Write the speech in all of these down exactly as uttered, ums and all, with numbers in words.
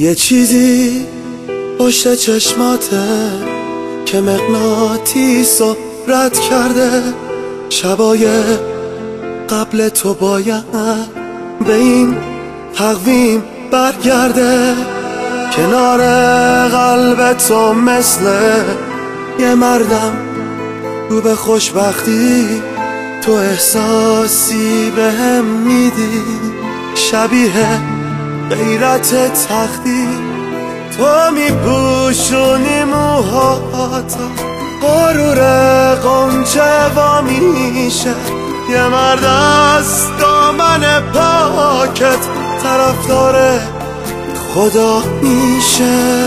یه چیزی پشت چشماته که مغناطیس رو رد کرده. شبای قبل تو باید به این تقویم برگرده. کنار قلب تو مثل یه مردم تو به خوشبختی، تو احساسی به هم میدی شبیه غیرت تختی. تو میپوشونی موهاتا غرور قنچه و میشه. یه مرد از دامن پاکت طرفدار خدا میشه.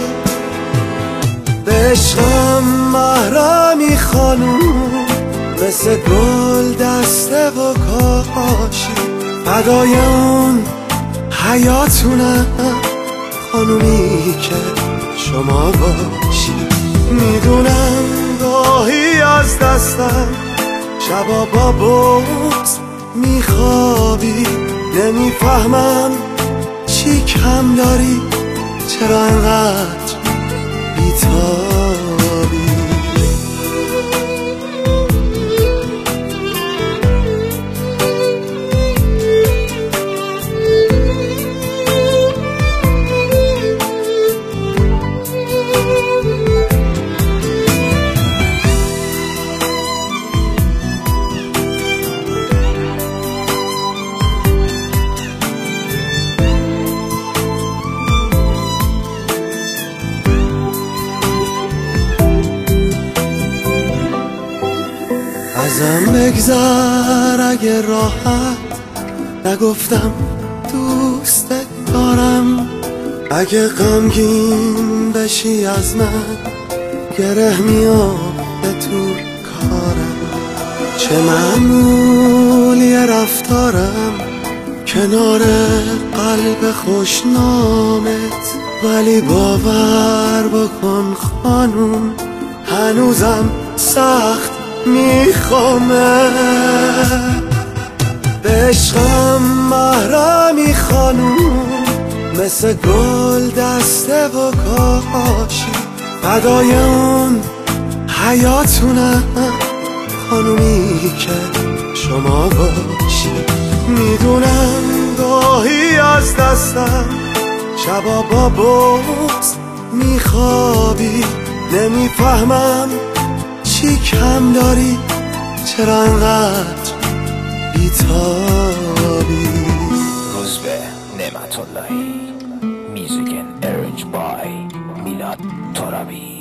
به عشقم محرمی خانوم، مثل گل دسته و کاشی. فدای اون حیاتونم خانومی که شما باشی. میدونم گاهی از دستم شبا با بغض میخوابی. نمیفهمم چی کم داری، چرا انقدر بیتابی. ازم بگذر اگه راحت نگفتم دوستت دارم. اگه غمگین بشی از من گره میافته تو کارم. چه معمولی رفتارم کنار قلب خوشنامت، ولی باور بکن خانوم هنوزم سخت میخوامه. به عشقم محرمی خانوم، مثل گل دسته و کاشی. فدای اون حیاتونم خانومی که شما باشی. میدونم گاهی از دستم شبا با بغض میخوابی. نمیفهمم چی کم داری، چرا انقدر بیتابی. روزبه نعمت اللهی. میوزیک ارنج بای میلاد ترابی.